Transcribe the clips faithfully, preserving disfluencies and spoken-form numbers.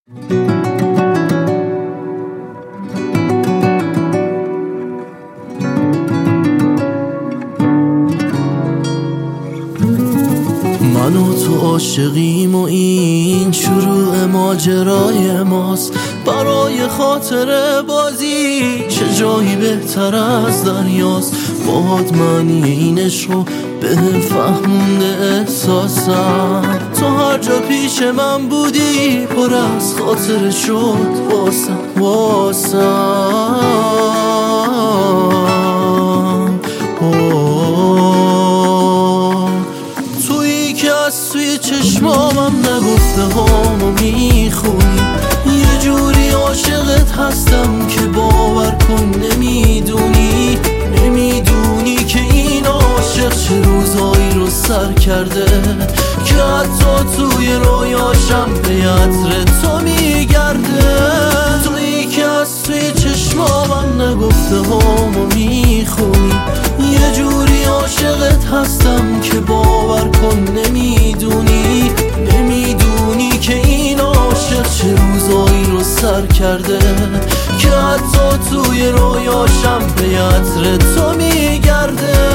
من و تو عاشقیم و این شروع ماجرای ماست. برای خاطر بازی چه جایی بهتر از دریاست. باهات معنی این عشقو بهم فهمونده احساسم. تو هر جا پیش من بودی پر از خاطر شد واسم واسم تویی که از توی چشمامم نگفته هامو میخونی. یه جوری عاشقت هستم که باور کن نمیدونی. نمیدونی که این عاشق چه روزایی رو سر کرده که حتی توی رویاشم به عطر تو میگرده. تویی که از توی چشمامم نگفته هامو میخونی. یه جوری عاشقت هستم که باور کن نمیدونی. نمیدونی که این عاشق چه روزایی رو سر کرده که حتی توی رویاشم به عطر تو میگرده.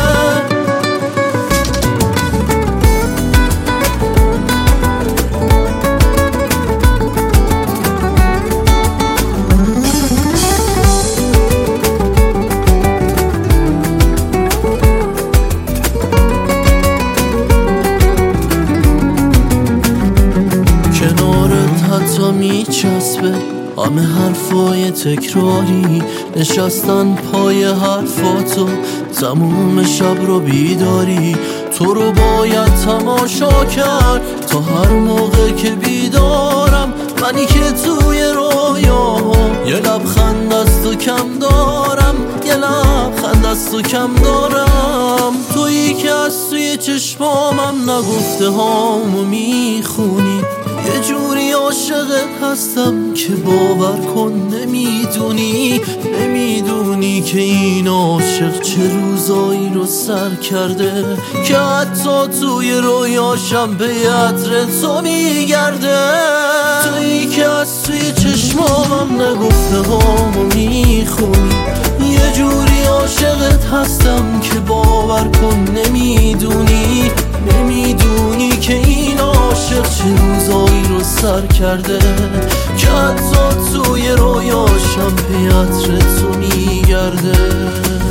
حتی میچسبه همه حرفای تکراری. نشستن پای حرفاتو تموم شب رو بیداری. تو رو باید تماشا کرد تا هر موقع که بیدارم. منی که توی رویاهم یه لبخند از تو کم دارم. یه لبخند از تو کم دارم. تویی که از توی چشمامم نگفته هامو میخونی. یه جوری عاشقت هستم که باور کن نمیدونی. نمیدونی که این عاشق چه روزایی رو سر کرده که حتی توی رویاشم به عطر تو میگرده. تویی که از توی چشمامم نگفته هامو میخونی. یه جوری عاشقت هستم که باور کن نمیدونی. نمیدونی که این عاشق چه روزایی رو سر کرده که حتی توی رویاشم به عطر تو میگرده.